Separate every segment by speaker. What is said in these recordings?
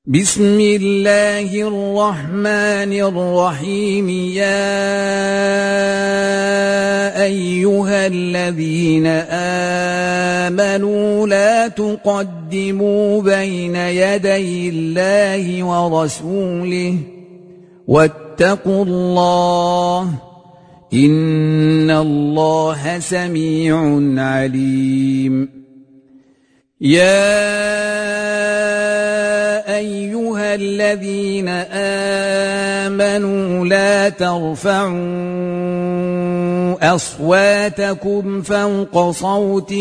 Speaker 1: بسم الله الرحمن الرحيم. يا أيها الذين آمنوا لا تقدموا بين يدي الله ورسوله واتقوا الله إن الله سميع عليم. يا أيها الذين آمنوا لا ترفعوا أصواتكم فوق صوت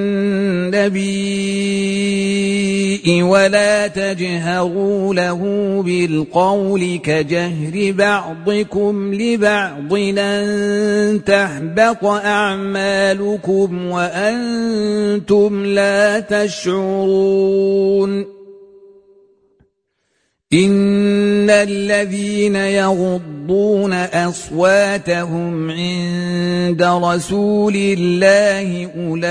Speaker 1: النبي ولا تجهروا له بالقول كجهر بعضكم لبعض أن تحبط أعمالكم وأنتم لا تشعرون. إن الذين يغضون أصواتهم عند رسول الله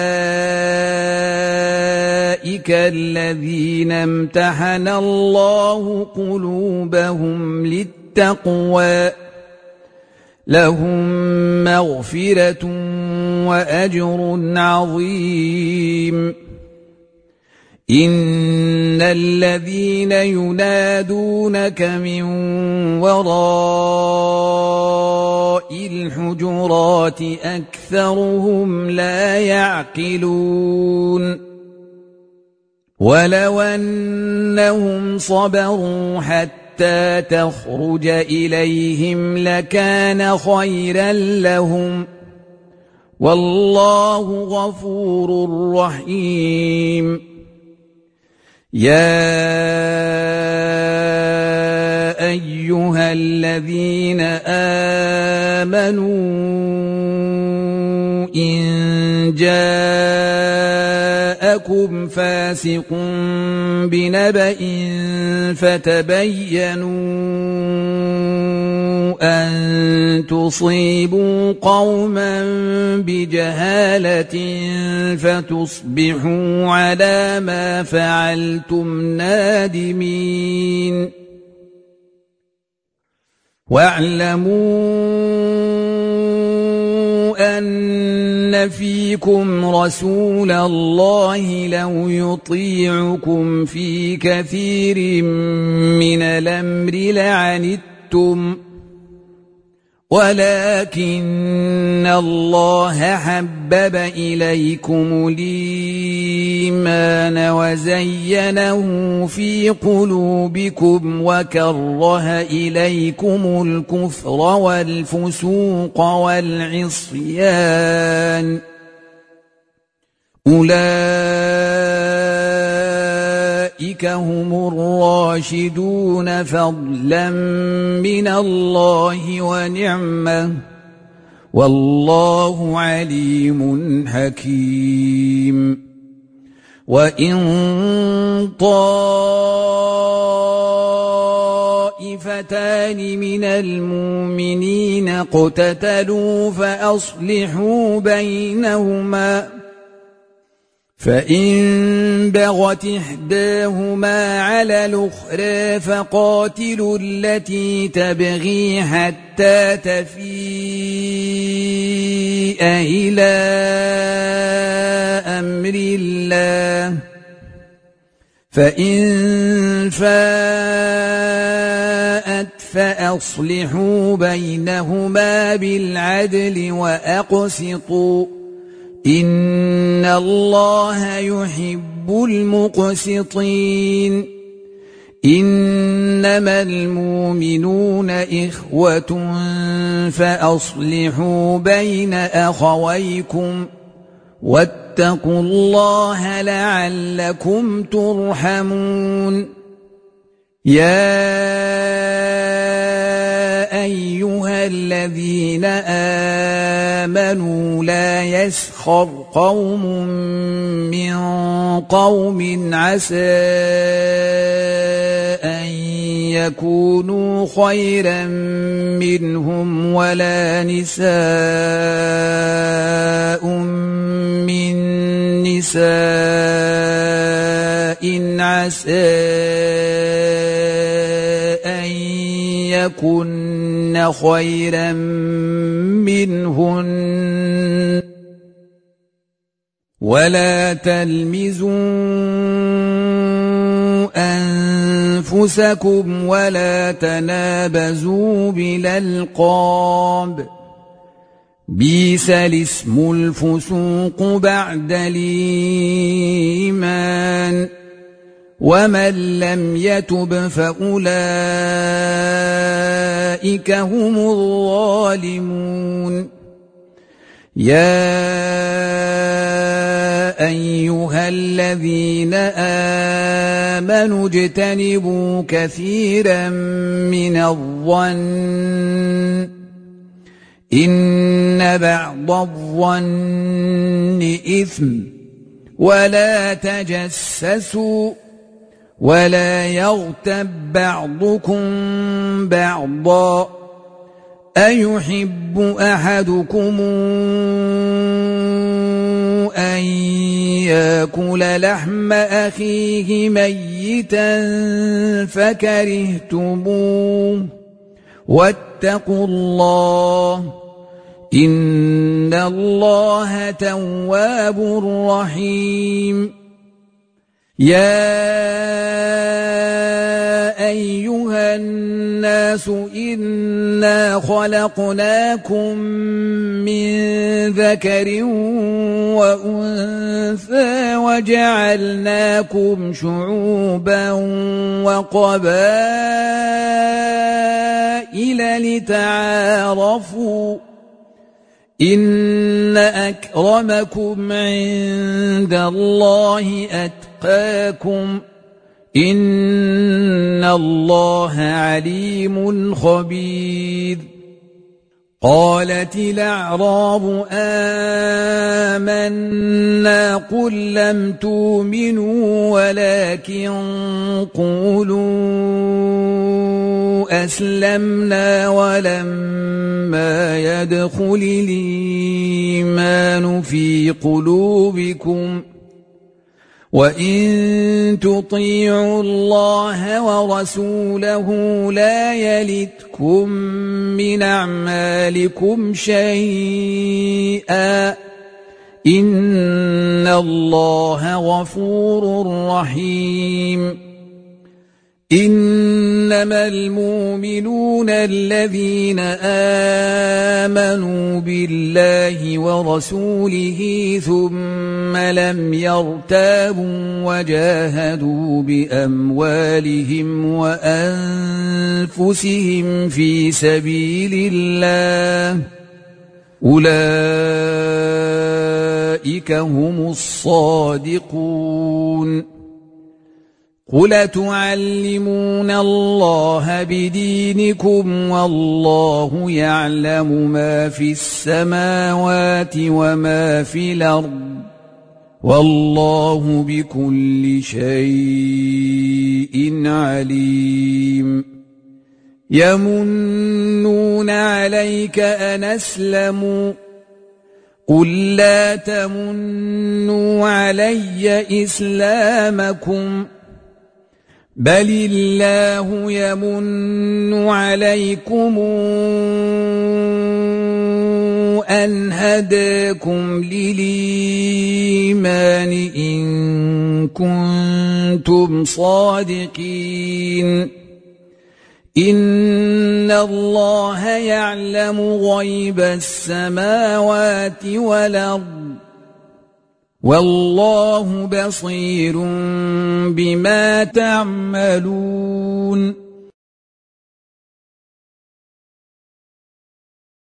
Speaker 1: أولئك الذين امتحن الله قلوبهم للتقوى لهم مغفرة وأجر عظيم. إن الذين ينادونك من وراء الحجرات أكثرهم لا يعقلون. ولو أنهم صبروا حتى تخرج إليهم لكان خيرا لهم والله غفور رحيم. يا أيها الذين آمنوا إن جاءكم فاسق بنبأ فتبينوا أن تصيبوا قوما بجهالة فتصبحوا على ما فعلتم نادمين. واعلموا أن فيكم رسول الله لو يطيعكم في كثير من الأمر لعنتم ولكن الله حبب إليكم الإيمان وزينه في قلوبكم وكره إليكم الكفر والفسوق والعصيان أولئك هم الراشدون فضلا من الله ونعمة والله عليم حكيم. وإن طائفتان من المؤمنين اقتتلوا فأصلحوا بينهما فإن بغت إحداهما على الأخرى فقاتلوا التي تبغي حتى تفيء إلى أمر الله فإن فاءت فأصلحوا بينهما بالعدل وأقسطوا إن الله يحب المقسطين. إنما المؤمنون إخوة فأصلحوا بين أخويكم واتقوا الله لعلكم ترحمون. يا أيها الذين آمنوا لا يسخر قوم من قوم عسى أن يكونوا خيرا منهم ولا نساء من نساء عسى يكن خيرا منهن ولا تلمزوا أنفسكم ولا تنابزوا بالألقاب بئس الاسم الفسوق بعد الإيمان ومن لم يتب فأولئك هم الظالمون يا أيها الذين آمنوا اجتنبوا كثيرا من الظن إن بعض الظن إثم ولا تجسسوا ولا يغتب بعضكم بعضا أيحب أحدكم أن يأكل لحم أخيه ميتا فكرهتموه واتقوا الله إن الله تواب رحيم يا أيها الناس إنا خلقناكم من ذكر وأنثى وجعلناكم شعوبا وقبائل لتعارفوا إن أكرمكم عند الله أتقاكم إن الله عليم خبير قالت الأعراب آمنا قل لم تؤمنوا ولكن قولوا أسلمنا ولما يدخل الإيمان في قلوبكم وإن تطيعوا الله ورسوله لا يلتكم من أعمالكم شيئا إن الله غفور رحيم إنما المؤمنون الذين آمنوا بالله ورسوله ثم لم يرتابوا وجاهدوا بأموالهم وأنفسهم في سبيل الله أولئك هم الصادقون قل تعلمون الله بدينكم والله يعلم ما في السماوات وما في الأرض والله بكل شيء عليم يمنون عليك أن أسلموا قل لا تمنوا علي إسلامكم بل الله يمن عليكم أن هداكم للإيمان إن كنتم صادقين إن الله يعلم غيب السماوات والأرض والله بصير بما تعملون